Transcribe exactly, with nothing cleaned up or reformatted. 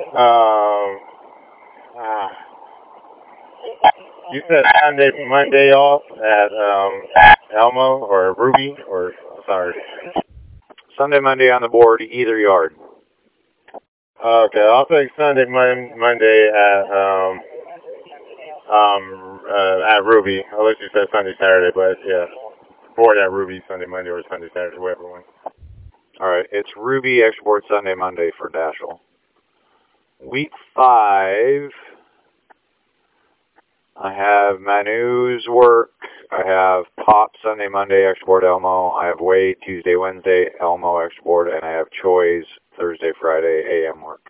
Um, uh, you said Sunday, Monday off at um, Elmo or Ruby or sorry. Sunday, Monday on the board, either yard. Okay, I'll take Sunday, Mon- Monday at um um uh, at Ruby. Unless you said Sunday, Saturday, but yeah, board at Ruby Sunday, Monday, or Sunday, Saturday, whatever one. All right, it's Ruby Export Sunday, Monday for Dashel. Week five, I have Manu's work. I have Pop Sunday, Monday, Export Elmo. I have Wade Tuesday, Wednesday, Elmo Export, and I have Choi's Thursday, Friday, A M work.